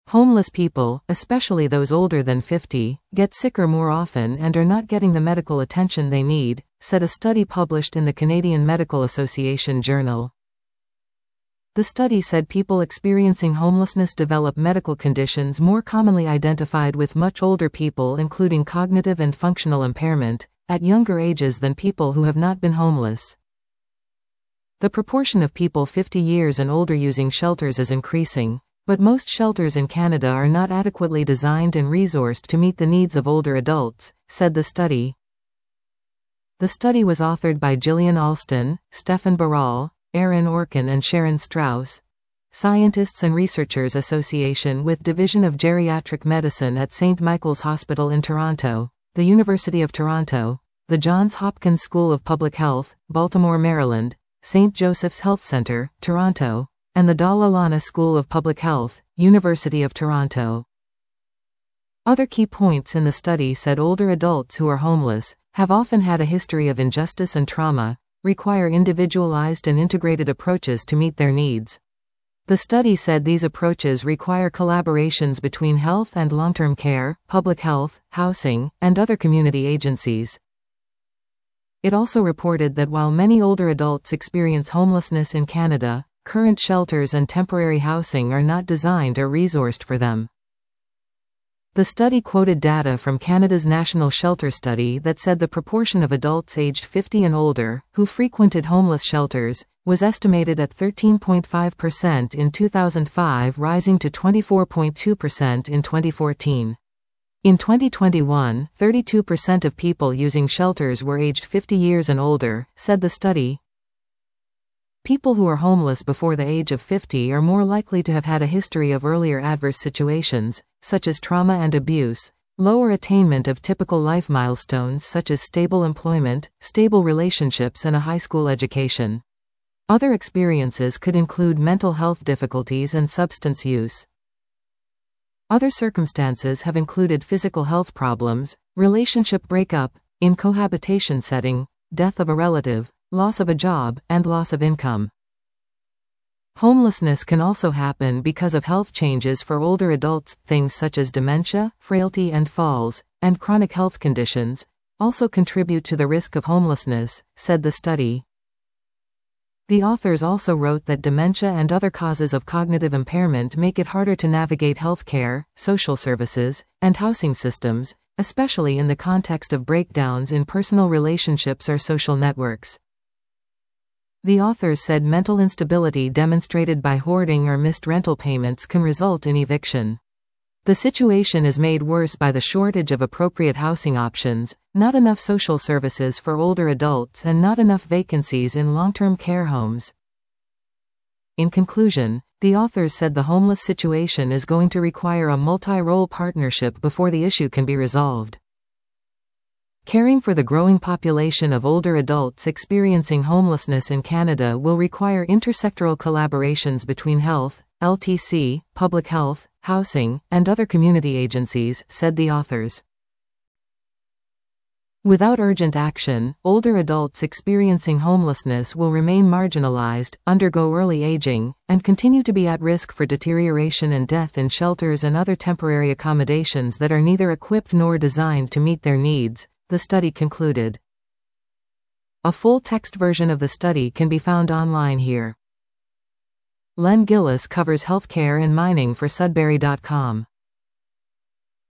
Homeless people, especially those older than 50, get sicker more often and are not getting the medical attention they need, said a study published in the Canadian Medical Association Journal. The study said people experiencing homelessness develop medical conditions more commonly identified with much older people, including cognitive and functional impairment, at younger ages than people who have not been homeless. The proportion of people 50 years and older using shelters is increasing, but most shelters in Canada are not adequately designed and resourced to meet the needs of older adults, said the study. The study was authored by Gillian Alston, Stefan Barral, Aaron Orkin and Sharon Strauss, Scientists and Researchers Association with Division of Geriatric Medicine at St. Michael's Hospital in Toronto, the University of Toronto, the Johns Hopkins School of Public Health, Baltimore, Maryland, St. Joseph's Health Centre, Toronto, and the Dalla Lana School of Public Health, University of Toronto. Other key points in the study said older adults who are homeless have often had a history of injustice and trauma, require individualized and integrated approaches to meet their needs. The study said these approaches require collaborations between health and long-term care, public health, housing, and other community agencies. It also reported that while many older adults experience homelessness in Canada, current shelters and temporary housing are not designed or resourced for them. The study quoted data from Canada's National Shelter Study that said the proportion of adults aged 50 and older who frequented homeless shelters was estimated at 13.5% in 2005, rising to 24.2% in 2014. In 2021, 32% of people using shelters were aged 50 years and older, said the study. People who are homeless before the age of 50 are more likely to have had a history of earlier adverse situations, such as trauma and abuse, lower attainment of typical life milestones such as stable employment, stable relationships and a high school education. Other experiences could include mental health difficulties and substance use. Other circumstances have included physical health problems, relationship breakup, in cohabitation setting, death of a relative, loss of a job, and loss of income. Homelessness can also happen because of health changes for older adults. Things such as dementia, frailty and falls, and chronic health conditions also contribute to the risk of homelessness, said the study. The authors also wrote that dementia and other causes of cognitive impairment make it harder to navigate healthcare, social services, and housing systems, especially in the context of breakdowns in personal relationships or social networks. The authors said mental instability demonstrated by hoarding or missed rental payments can result in eviction. The situation is made worse by the shortage of appropriate housing options, not enough social services for older adults and not enough vacancies in long-term care homes. In conclusion, the authors said the homeless situation is going to require a multi-role partnership before the issue can be resolved. Caring for the growing population of older adults experiencing homelessness in Canada will require intersectoral collaborations between health, LTC, public health, housing, and other community agencies, said the authors. Without urgent action, older adults experiencing homelessness will remain marginalized, undergo early aging, and continue to be at risk for deterioration and death in shelters and other temporary accommodations that are neither equipped nor designed to meet their needs, the study concluded. A full-text version of the study can be found online here. Len Gillis covers healthcare and mining for Sudbury.com.